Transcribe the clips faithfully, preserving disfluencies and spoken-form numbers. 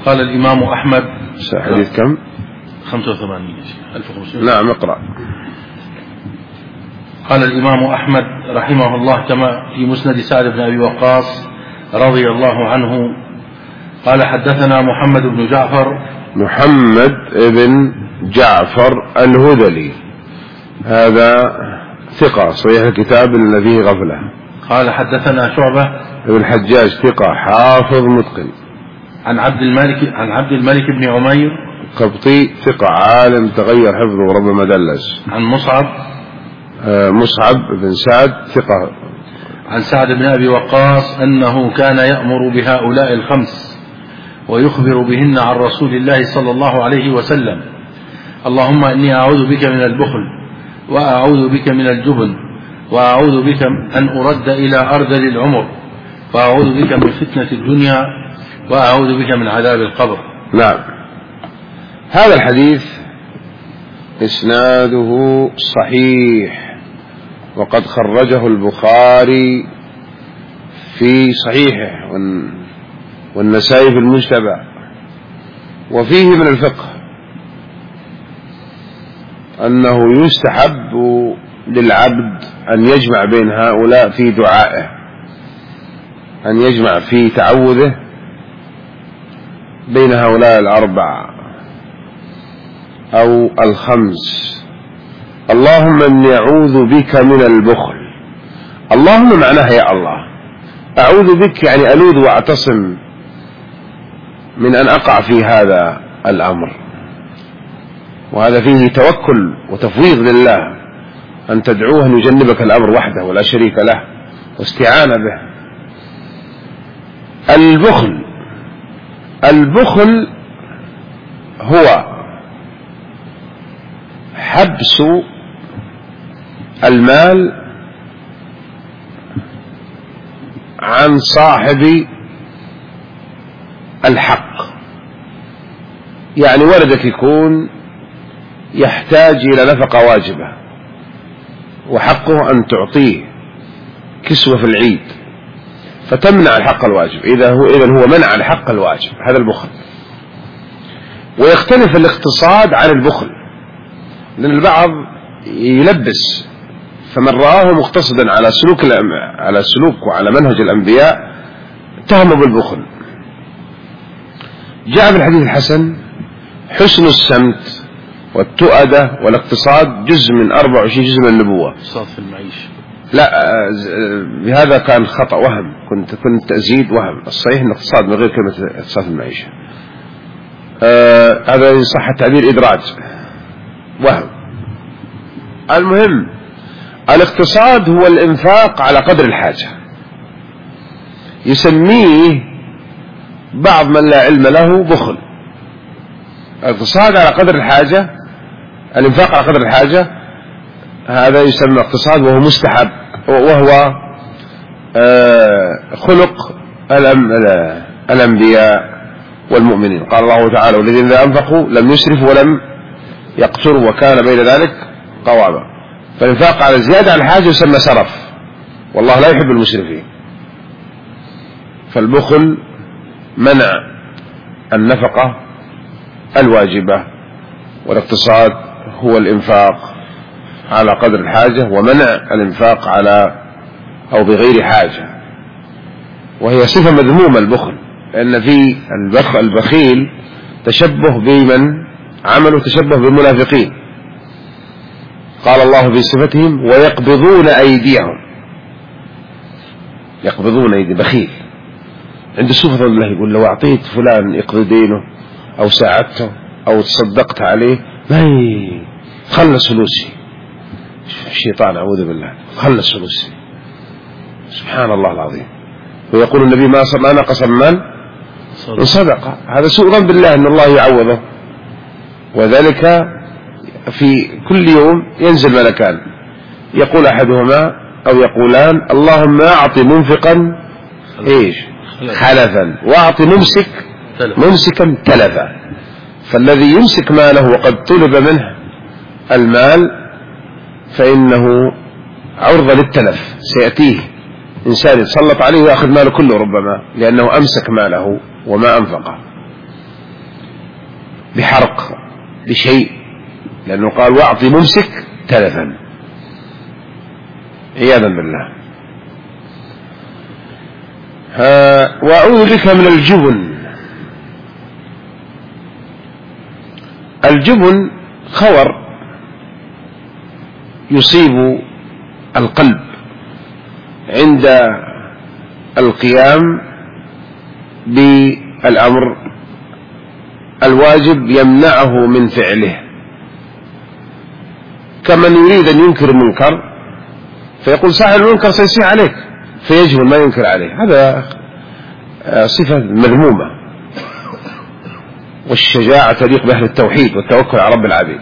قال الإمام أحمد. حديث كم؟ خمسة وثمانين ألف وخمسمائة. نعم اقرأ. قال الإمام أحمد رحمه الله كما في مسند سعد بن أبي وقاص رضي الله عنه قال حدثنا محمد بن جعفر. محمد بن جعفر الهذلي هذا ثقة صحيح الكتاب الذي غفله. قال حدثنا شعبة ابن الحجاج ثقة حافظ متقن. عن عبد الملك عن عبد الملك بن عمير قبطي ثقة عالم تغير حفظه وربما دلس. عن مصعب آه مصعب بن سعد ثقة. عن سعد بن أبي وقاص أنه كان يأمر بهؤلاء الخمس ويخبر بهن عن رسول الله صلى الله عليه وسلم: اللهم إني أعوذ بك من البخل، وأعوذ بك من الجبن، وأعوذ بك أن أرد إلى أرذل العمر، وأعوذ بك من فتنة الدنيا، وأعوذ بك من عذاب القبر. نعم. هذا الحديث إسناده صحيح، وقد خرجه البخاري في صحيحه والنسائي في المجتبى. وفيه من الفقه أنه يستحب للعبد أن يجمع بين هؤلاء في دعائه، أن يجمع في تعوذه بين هؤلاء الأربع أو الخمس. اللهم إني أعوذ بك من البخل. اللهم معناها يا الله، أعوذ بك يعني ألوذ وأعتصم من أن أقع في هذا الأمر، وهذا فيه توكل وتفويض لله، أن تدعوه أن يجنبك الأمر وحده ولا شريك له، واستعانة به. البخل البخل هو حبس المال عن صاحب الحق. يعني ولدك يكون يحتاج إلى نفقة واجبة وحقه أن تعطيه كسوة في العيد، فتمنع الحق الواجب. إذا هو إذن هو منع الحق الواجب، هذا البخل. ويختلف الاقتصاد عن البخل، لأن البعض يلبس، فمن رآه مقتصدا على سلوك على سلوك وعلى منهج الأنبياء اتهمه بالبخل. جاء في الحديث الحسن: حسن السمت والتؤدة والاقتصاد جزء من أربع وعشرين جزء من النبوة. اقتصاد في المعيشة. لا، بهذا كان خطأ وهم، كنت كنت أزيد وهم. الصحيح أن الاقتصاد من غير كلمة اقتصاد في المعيشة. آه هذا إن صح التعبير إدراج، وهم. المهم الاقتصاد هو الإنفاق على قدر الحاجة، يسميه بعض من لا علم له بخل. الاقتصاد على قدر الحاجة، الإنفاق على قدر الحاجة، هذا يسمى اقتصاد، وهو مستحب، وهو خلق الأنبياء والمؤمنين. قال الله تعالى: والذين إذا أنفقوا لم يسرفوا ولم يقتروا وكان بين ذلك قواما. فالإنفاق على زيادة عن الحاجة يسمى سرف، والله لا يحب المسرفين. فالبخل منع النفقة الواجبة، والاقتصاد هو الإنفاق على قدر الحاجة، ومنع الإنفاق على أو بغير حاجة، وهي صفة مذمومة البخل، لأن في البخيل تشبه بمن عملوا تشبه بالمنافقين. قال الله في صفتهم: ويقبضون أيديهم. يقبضون أيدي بخيل عند صفة الله، يقول: لو أعطيت فلان يقضي دينه أو ساعدته أو تصدقت عليه ما خلص فلوسي. الشيطان أعوذ بالله، خلص فلوسي. سبحان الله العظيم. ويقول النبي: ما نقص من صدقة. هذا سوء ظن بالله أن الله يعوضه. وذلك في كل يوم ينزل ملكان، يقول أحدهما أو يقولان: اللهم أعط منفقا إيش خلفا، وأعط ممسك ممسكا تلفا. فالذي يمسك ماله وقد طلب منه المال فإنه عرضة للتلف، سيأتيه إنسان يتسلط عليه ويأخذ ماله كله ربما، لأنه أمسك ماله وما أنفقه. بحرق بشيء، لأنه قال واعطي ممسك تلفا عياذا بالله. وأعوذ بك من الجبن. الجبن خور يصيب القلب عند القيام بالأمر الواجب، يمنعه من فعله، كمن يريد أن ينكر منكر فيقول صاحب المنكر سيصيح عليك فيجبن ما ينكر عليه، هذا صفة مذمومة. والشجاعة تليق بأهل التوحيد والتوكل على رب العبيد.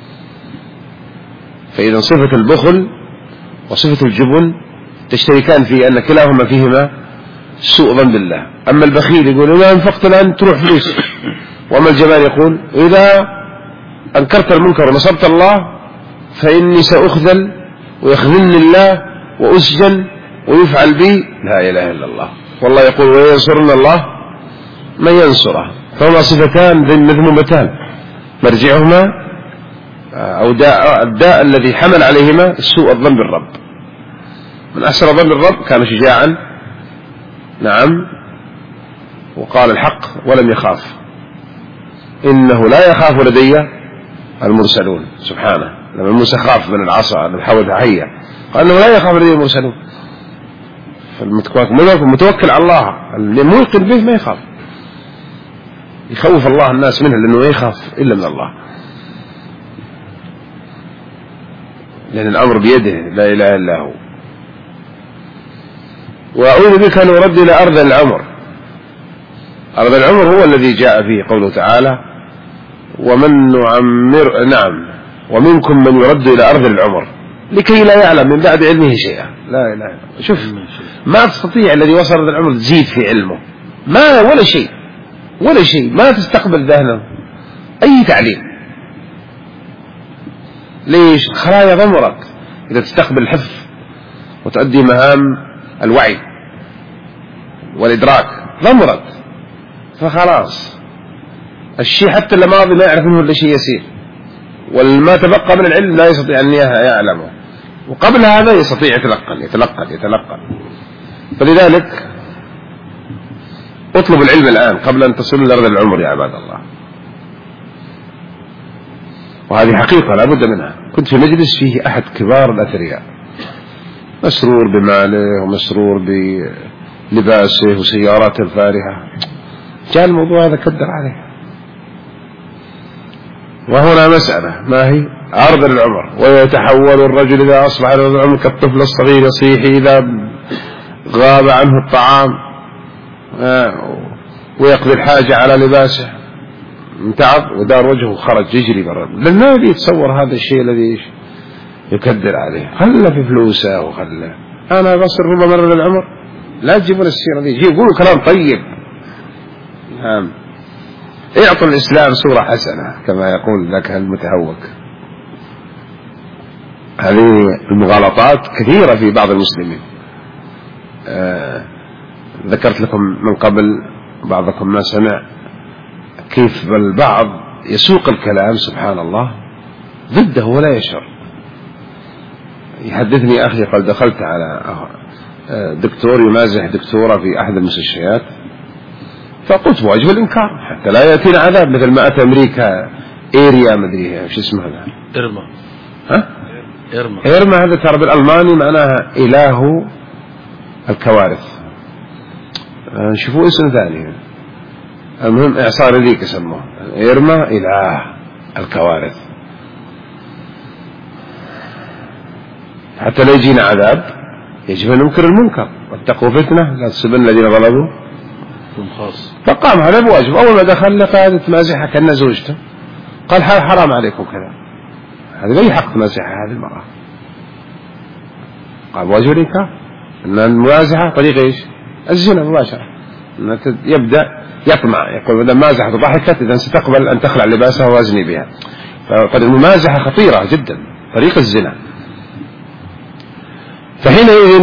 فإذا صفة البخل وصفة الجبن تشتركان في أن كلاهما فيهما سوء ظن بالله. أما البخيل يقول إذا أنفقت الآن تروح فلوس، وأما الجبان يقول إذا أنكرت المنكر ونصبت الله فإني سأخذل ويخذلني الله وأسجن ويفعل بي. لا إله إلا الله. والله يقول وينصرنا الله من ينصره. فهما صفتان مذمومتان مرجعهما أو داء الداء الذي حمل عليهما سوء الظن بالرب. من أحسن ظن بالرب كان شجاعا، نعم، وقال الحق ولم يخاف. إنه لا يخاف لدي المرسلون. سبحانه، لما موسى خاف من العصا اللي حولها هي قال إنه لا يخاف لدي المرسلون. فالمتوكل على الله اللي موقن به ما يخاف، يخوف الله الناس منه لأنه ما يخاف إلا من الله، لأن الأمر بيده لا إله إلا هو. وأعوذ بك أن أرد إلى أرض العمر. أرض العمر هو الذي جاء فيه قوله تعالى ومن نعمر، نعم، ومنكم من يرد إلى أرض العمر لكي لا يعلم من بعد علمه شيئا. لا إله. شوف، ما تستطيع الذي وصل أرض العمر تزيد في علمه، ما ولا شيء ولا شيء، ما تستقبل ذهنه أي تعليم. ليش؟ خلايا ضمرك إذا تستقبل الحفظ وتؤدي مهام الوعي والإدراك ضمرك، فخلاص الشيء حتى اللي ماضي ما يعرف منه إلا شيء يسير، والما تبقى من العلم لا يستطيع أن يعلمه، وقبل هذا يستطيع يتلقن يتلقن يتلقن. فلذلك اطلب العلم الآن قبل أن تصل لأرض العمر يا عباد الله. وهذه حقيقة لا بد منها. كنت في مجلس فيه أحد كبار الأثرياء مسرور بماله ومسرور بلباسه وسياراته الفارهة، جاء الموضوع هذا كدر عليه. وهنا مسألة ما هي؟ أرض العمر. ويتحول الرجل إذا أصبح أرض العمر كالطفل الصغير يصيح إذا غاب عنه الطعام، ويقضي الحاجة على لباسه، انتعب ودار وجهه خرج يجري برا، لأن ما يتصور هذا الشيء الذي يكدر عليه. خله في فلوسه وخله. أنا بصر ربما مرة العمر لا تجيبون السيرة دي، يقولوا كلام طيب. نعم، اعطوا الإسلام صورة حسنة كما يقول ذاك المتهوك. هذه المغالطات كثيرة في بعض المسلمين. آه ذكرت لكم من قبل، بعضكم ما سمع، كيف البعض يسوق الكلام سبحان الله ضده ولا يشعر. يحدثني أخي قال دخلت على دكتور يمازح دكتورة في أحد المستشفيات، فقلت واجب الإنكار حتى لا يأتينا عذاب مثل ما أتى أمريكا إيريا مدري إيش اسمها هذا إرما. ها إرما إرما هذا ترى بالألماني معناها إله الكوارث. شوفوا اسم ثاني، المهم إعصار ذيك يسموه إرما إله الكوارث. حتى لا يجينا عذاب يجب أن ننكر المنكر واتقوا فتنة لا تصيبن الذين ظلموا خاص. فقام هذا بواجب. أول ما دخل لقى تمازحها كأن زوجته، قال حرام عليكم كذا، هذا لا يحق تمازحها هذه المرأة. قال واجب الإنكار أن الممازحة طريق إيش؟ الزنا مباشرة. يبدأ يطمع يقول إذا مازحت وضحكت إذا ستقبل أن تخلع لباسها وازني بها. فالممازحة خطيرة جدا، طريق الزنا. فحينئذ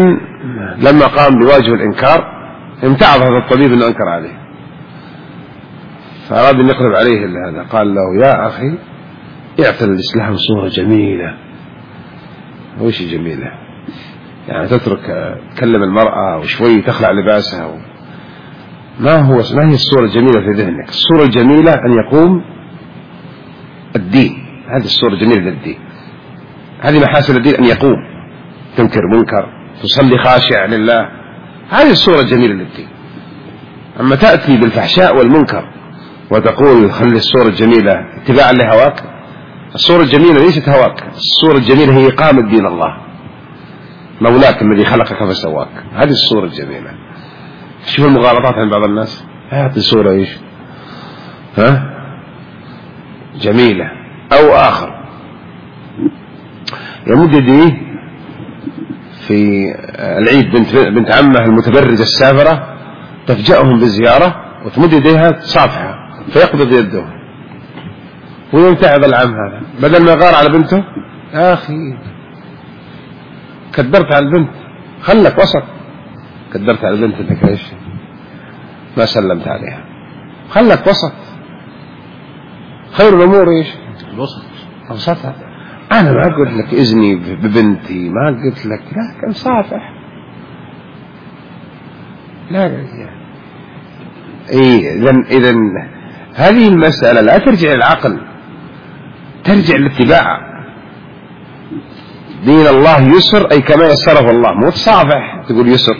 لما قام بواجب الإنكار امتعض هذا الطبيب أنه أنكر عليه، فأراد أن يقلب عليه هذا، قال له يا أخي اعطي الإسلام صورة جميلة. وش جميلة؟ يعني تترك تكلم المرأة وشوي تخلع لباسها و... ما هو ما هي الصورة الجميلة في ذهنك؟ الصورة الجميلة أن يقوم الدين، هذه الصورة الجميلة للدين، هذه محاسن الدين، أن يقوم تنكر منكر، تصلي خاشع لله، هذه الصورة الجميلة للدين. أما تأتي بالفحشاء والمنكر وتقول خلي الصورة الجميلة اتباعا لهواك، الصورة الجميلة ليست هواك، الصورة الجميلة هي إقامة دين الله مولاك الذي خلقك فسواك، هذه الصورة الجميلة. شوف المغالطات عند بعض الناس، هذه الصورة ايش؟ ها جميلة. أو آخر يمد يديه في العيد بنت بنت عمه المتبرجة السافرة تفجأهم بالزيارة وتمد يديها تصافحها فيقبض يده ويمتعض العم هذا بدل ما يغار على بنته. يا أخي كدرت على البنت، خلك وسط، كدرت على البنت انك ايش ما سلمت عليها، خلك وسط، خير الأمور ايش الوسط أوسطها. أنا ما قلت لك إذني ببنتي، ما قلت لك لا كان صافح، لا لا إيه. إذن إذن هذه المسألة لا ترجع للعقل، ترجع للاتباع. دين الله يسر أي كما يسره الله، مو تصافح تقول يسر.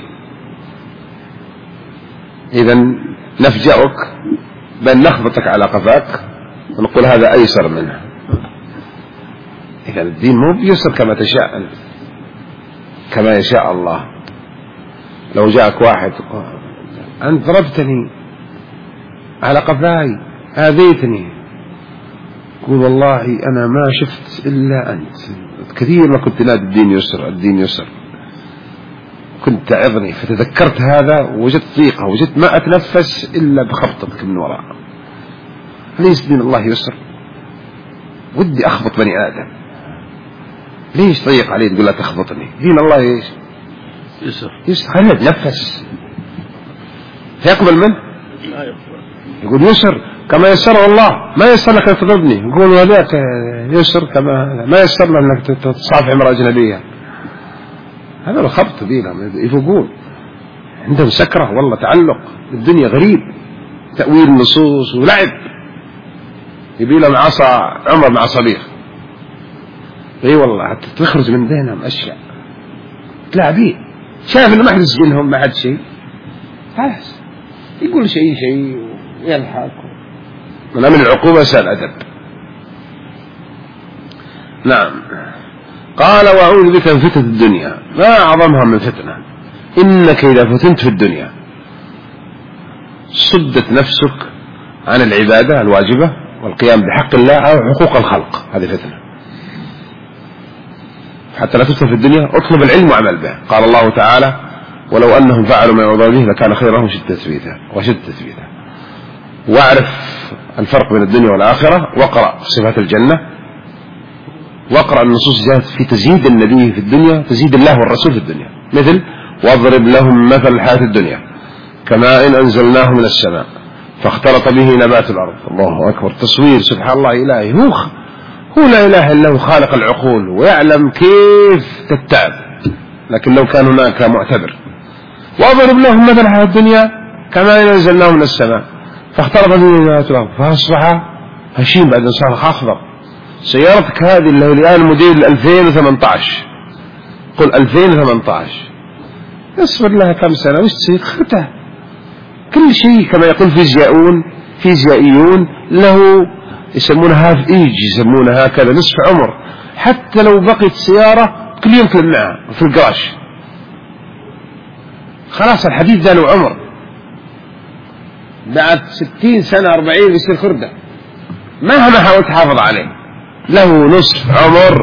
إذن نفجأك بل نخبطك على قفاك ونقول هذا أيسر منه. إذا الدين مو بيسر كما تشاء أنت، كما يشاء الله. لو جاءك واحد أنت ضربتني على قفاي آذيتني، قول والله أنا ما شفت إلا أنت، كثير ما كنت نادي الدين يسر الدين يسر، كنت تعظني فتذكرت هذا ووجدت ضيقة، وجدت ما أتنفس إلا بخبطتك من وراء. ليس دين الله يسر؟ ودي أخبط بني آدم، ليش ضيق علي تقول لا تخبطني؟ دين الله إيش يسر يسر، خلينا نتنفس. فيقبل منه؟ لا يقبل. يقول يسر كما يسر الله، ما يسر لك أن تضربني، يقول هذاك يسر كما ما يسر لك أنك تصافح امرأة أجنبية. هذا الخبط بينهم يفوقون، عندهم سكرة والله، تعلق الدنيا غريب، تأويل النصوص ولعب. يبي لهم عصا عمر مع صبيغ، اي والله حتى تخرج من ذهنهم اشياء تلاعبين. شايف انه ما حد يسجنهم، ما حد شيء، خلاص يقول شيء شيء ويلحق. من امن العقوبة سال ادب. نعم. قال واعوذ بك من فتنة الدنيا، ما اعظمها من فتنة. انك اذا فتنت في الدنيا صدت نفسك عن العبادة الواجبة والقيام بحق الله أو حقوق الخلق، هذه فتنة. حتى لا تفتن في الدنيا اطلب العلم وعمل به. قال الله تعالى ولو أنهم فعلوا ما يوعظون به لكان خيرا لهم وشد تثبيتا وشد تثبيتا. واعرف الفرق بين الدنيا والآخرة، واقرأ صفات الجنة، واقرأ النصوص جاءت في تزيد النبي في الدنيا، تزيد الله والرسول في الدنيا، مثل واضرب لهم مثل الحياة الدنيا كماء إن أنزلناه من السماء فاختلط به نبات الأرض. الله أكبر، تصوير سبحان الله. إلهي هو هو لا إله إلا هو خالق العقول ويعلم كيف تتعب، لكن لو كان هناك معتبر. واضرب لهم مثل الحياة الدنيا كماء إن أنزلناه من السماء فاختلط به نبات الأرض فأصبح هشيم بعد صار أخضر. سيارتك هذه اللي هي الآن موديل ألفين وثمانية عشر، قل ألفين وثمانية عشر، اصبر لها كم سنة وش تصير خرتها. كل شيء كما يقول فيزيائيون فيزيائيون له يسمونها هاف ايج، يسمونها هكذا نصف عمر. حتى لو بقيت سيارة كل يوم تلم معها في القراش، خلاص الحديد ذا له عمر، بعد ستين سنة أربعين يصير خردة مهما حاولت تحافظ عليه، له نصف عمر.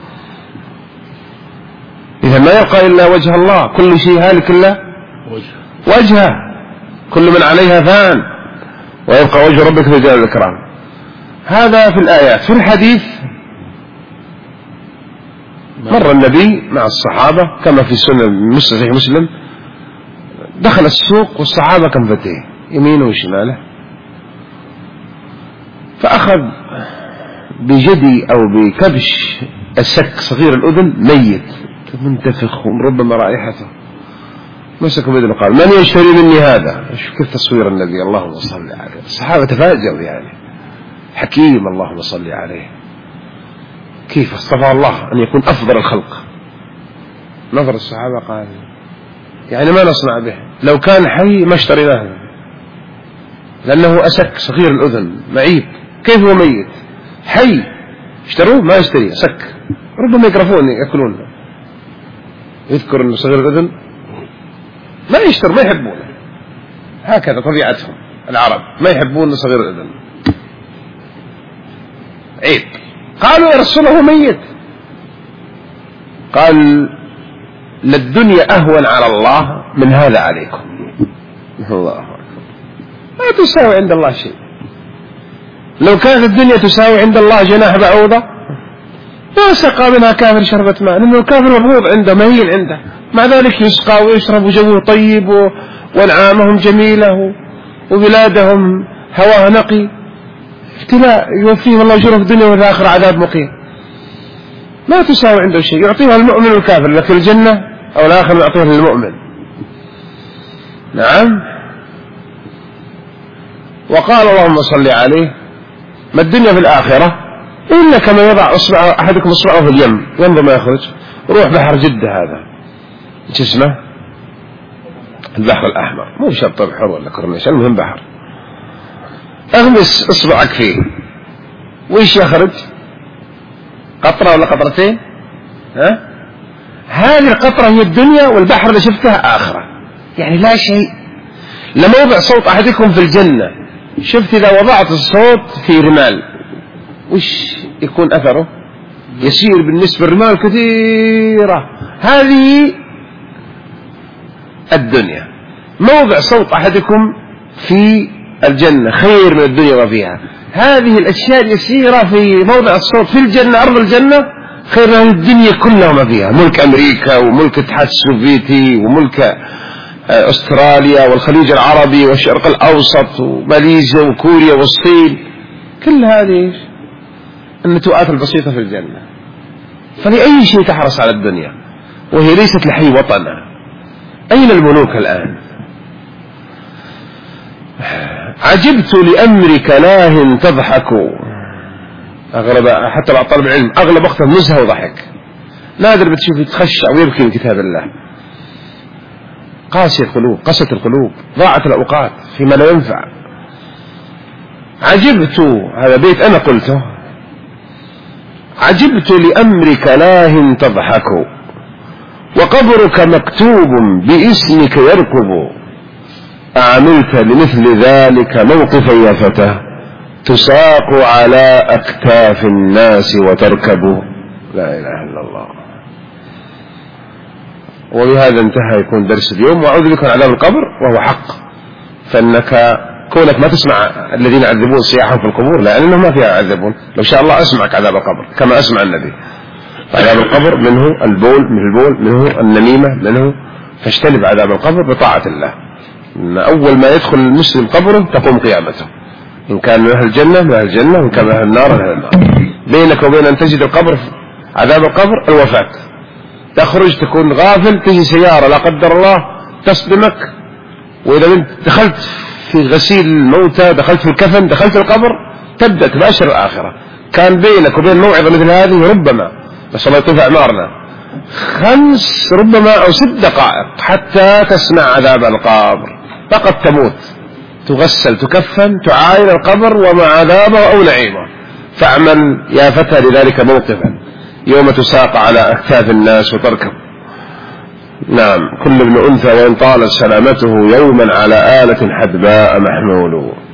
إذا ما يبقى إلا وجه الله، كل شيء هالك إلا وجهه، كل من عليها فان ويبقى وجه ربك ذو الجلال والإكرام. هذا في الآيات. في الحديث مر النبي مع الصحابة كما في سنة صحيح مسلم، دخل السوق والصحابة كنفتيه يمينه وشماله، فأخذ بجدي أو بكبش السك صغير الأذن ميت منتفخ ربما رائحته، مسك بيده وقال من يشتري مني هذا؟ شوف كيف تصوير النبي، اللهم صل عليه. الصحابة تفاجئوا يعني، حكيم اللهم صل عليه، كيف اصطفى الله أن يكون أفضل الخلق. نظر الصحابة قال يعني ما نصنع به؟ لو كان حي ما اشتريناه، لأنه أسك صغير الأذن معيب، كيف هو ميت؟ حي اشتروه ما يشتري أسك، ربما يقرفون يأكلون. يذكر أنه صغير الأذن ما يشتر، ما يحبونه، هكذا طبيعتهم العرب، ما يحبون صغير الأذن، عيب. قالوا يا رسول الله ميت. قال للدنيا أهون على الله من هذا عليكم. الله أكبر. ما تساوي عند الله شيء. لو كانت الدنيا تساوي عند الله جناح بعوضة ما سقى منها كافر شربة ماء، لأنه الكافر مبغوض عنده، مهين عنده، مع ذلك يسقى ويشرب وجوه طيب وانعامهم جميلة وبلادهم هواها نقي. ابتلاء يوفيهم الله أجره في الدنيا والآخرة عذاب مقيم. ما تساوي عنده شيء، يعطيها المؤمن والكافر، لكن الجنة أو الآخر يعطيها للمؤمن. نعم. وقال اللهم صل عليه ما الدنيا في الآخرة إلا كما يضع أصبع أحدكم أصبعه في اليم ينظر ما يخرج. روح بحر جدة هذا ايش اسمه؟ البحر الأحمر، مو شرط بحر ولا كورنيش، المهم بحر. اغمس اصبعك فيه وإيش يخرج؟ قطرة ولا قطرتين؟ ها؟ هذه القطرة هي الدنيا، والبحر اللي شفتها آخرة، يعني لا شيء. لما يضع صوت أحدكم في الجنة، شفت إذا وضعت الصوت في رمال وش يكون أثره؟ يسير بالنسبة للرمال كثيرة. هذه الدنيا. موضع صوت أحدكم في الجنة خير من الدنيا وفيها. هذه الأشياء اليسيرة في موضع الصوت في الجنة، أرض الجنة، خير من الدنيا كلها وما فيها. ملك أمريكا وملك الاتحاد السوفيتي وملك أستراليا والخليج العربي والشرق الأوسط وماليزيا وكوريا والصين، كل هذه النتوءات البسيطة في الجنة. فلأي شيء تحرص على الدنيا وهي ليست لحي وطنها. أين الملوك الآن؟ عجبت لأمرك لاه تضحك. أغلب حتى بعض طالب العلم أغلب وقته نزهة وضحك، نادر بتشوف يتخشع ويبكي من كتاب الله. قاسي القلوب، قست القلوب، ضاعت الأوقات فيما لا ينفع. عجبت، هذا بيت أنا قلته، عجبت لأمرك لاه تضحك وقبرك مكتوب باسمك يركب. أعملت لمثل ذلك موقفا يا فتى تساق على أكتاف الناس وتركب. لا إله إلا الله. وبهذا انتهى يكون درس اليوم. وأعوذ بك من عذاب القبر، وهو حق، فإنك كونك ما تسمع الذين يعذبون سياحهم في القبور، لأنهم ما فيها يعذبون. لو شاء الله أسمعك عذاب القبر كما أسمع النبي. عذاب القبر منه البول، من البول منه النميمة، منه فاجتنب عذاب القبر بطاعة الله. إن أول ما يدخل المسلم قبره تقوم قيامته، إن كان من أهل الجنة من أهل الجنة، وإن كان من أهل النار من أهل النار. بينك وبين أن تجد القبر عذاب القبر الوفاة. تخرج تكون غافل، تجي سيارة لا قدر الله تصدمك، وإذا انت دخلت في غسيل الموتى، دخلت في الكفن، دخلت القبر، تبدأ تباشر الآخرة. كان بينك وبين موعظة مثل هذه ربما، بس الله يطفئ أعمارنا، خمس ربما أو ست دقائق حتى تسمع عذاب القبر. فقط تموت، تغسل، تكفن، تعاين القبر وما عذابه أو نعيمه. فاعمل يا فتى لذلك موقفا يوم تساق على أكتاف الناس وتركب. نعم، كل ابن أنثى وإن طالت سلامته يوما على آلة حدباء محمول.